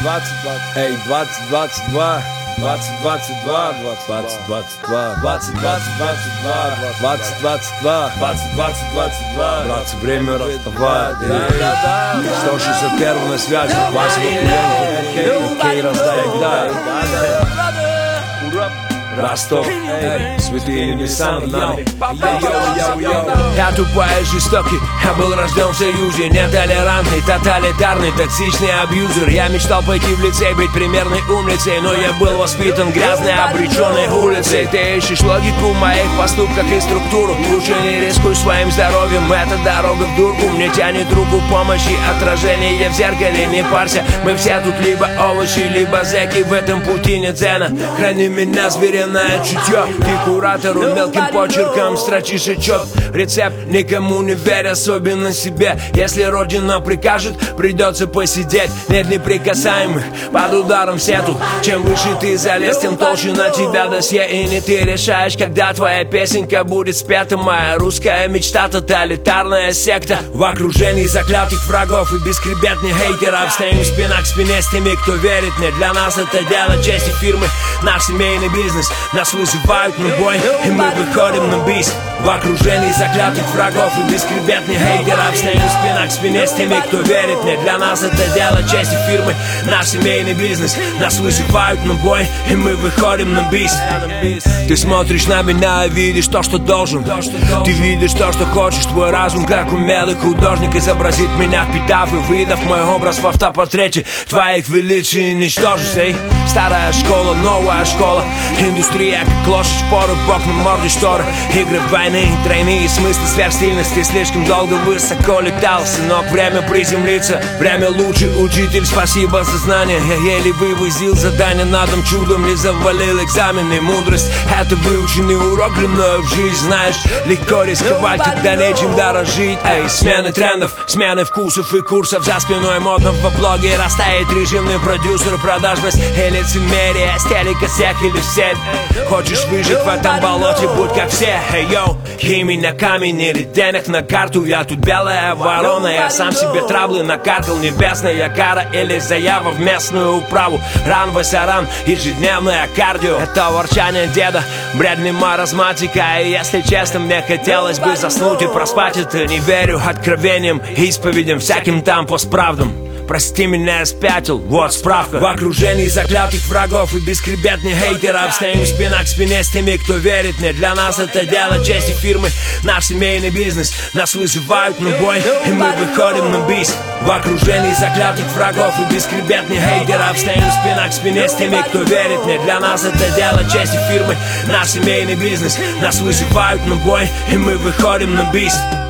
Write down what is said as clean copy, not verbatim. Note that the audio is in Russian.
эй, 2022, 2022, 2022, 2022, 2022, 2022, братцы, время расставать. 161 на связи, Вася, Кей раздает, Ростов, святые небеса над нами. Я тупая, жестокий, я был рожден в союзе. Нетолерантный, тоталитарный, токсичный абьюзер. Я мечтал пойти в лицей, быть примерной умницей, но я был воспитан грязной, обреченной улицей. Ты ищешь логику в моих поступках и структуру. Лучше не рискуй своим здоровьем, это дорога в дурку. Мне тянет руку помощи, отражение в зеркале. Не парься, мы все тут либо овощи, либо зэки. В этом пути нет цена, храни меня, звериное чутье. Ты куратору мелким почерком строчишь отчет. Рецепт никому не верь, особенно себе. Если родина прикажет, придется посидеть. Нет неприкасаемых, под ударом все тут. Чем выше ты залез, тем толще на тебя досье. И не ты решаешь, когда твоя песенка будет спета. Моя русская мечта, тоталитарная секта. В окружении заклятых врагов и бескребетных хейтеров. Стоим спина к спине с теми, кто верит мне. Для нас это дело чести фирмы, наш семейный бизнес. Нас вызывают на бой, и мы выходим на бис. В окружении заклятых врагов и бескребетных хейтеров. Стоим спина к спине с теми, кто верит мне. Для нас это дело чести фирмы, наш семейный бизнес. Нас вызывают на бой, и мы выходим на бис. Ты смотришь на меня и видишь то, что должен. Ты видишь то, что хочешь. Твой разум, как умелый художник, изобразит меня впитав и выдав мой образ в автопортрете. Твоих величин ничтожеств, эй. Старая школа, новая школа. Индустрия, как лошадь, шпоры, бок на морде шторы. Игры войны, тройные смыслы сверхсильности. Слишком долго высоко летал, сынок, время приземлиться. Время лучший учитель, спасибо за знания. Я еле вывозил задание на дом, чудом не завалил экзамены. Мудрость — это выученный урок длиною в жизнь. Знаешь, легко рисковать, когда нечем дорожить. Эй, смены трендов, смены вкусов и курсов. За спиной модного блогера стоит режимный продюсер. Продажность и лицемерие, стелика всех или всех. Хочешь выжить в этом болоте, будь как все. Эй, йоу, имя на камень или денег на карту. Я тут белая ворона, я сам себе траблы накатал. Небесная кара или заява в местную управу. Ран, васаран, ежедневное кардио. Это ворчание деда, бредный маразматика. И если честно, мне хотелось бы заснуть и проспать это. Не верю откровениям, исповедям, всяким там постправдам. Прости меня, я спятил, вот справка. В окружении заклятых врагов и бескребетных хейтеров. Стоим спина к спине с теми, кто верит мне. Для нас это дело чести фирмы, наш семейный бизнес. Нас вызывают на бой, и мы выходим на бис. В окружении заклятых врагов и бескребетных хейтеров. Стоим спина к спине с теми, кто верит мне. Для нас это дело чести фирмы, наш семейный бизнес. Нас вызывают на бой, и мы выходим на бис.